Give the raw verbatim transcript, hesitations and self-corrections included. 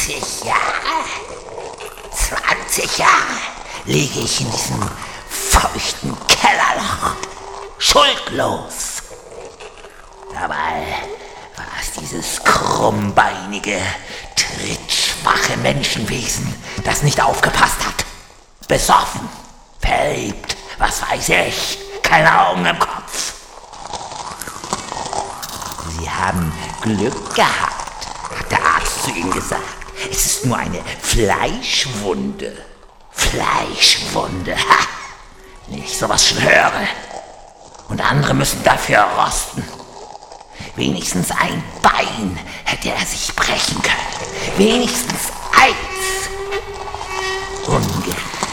zwanzig Jahre. zwanzig Jahre liege ich in diesem feuchten Kellerloch. Schuldlos. Dabei war es dieses krummbeinige, trittschwache Menschenwesen, das nicht aufgepasst hat. Besoffen, verliebt, was weiß ich, keine Augen im Kopf. Sie haben Glück gehabt, hat der Arzt zu ihm gesagt. Es ist nur eine Fleischwunde. Fleischwunde, ha! Wenn ich sowas schon höre. Und andere müssen dafür rosten. Wenigstens ein Bein hätte er sich brechen können. Wenigstens eins. Ungern.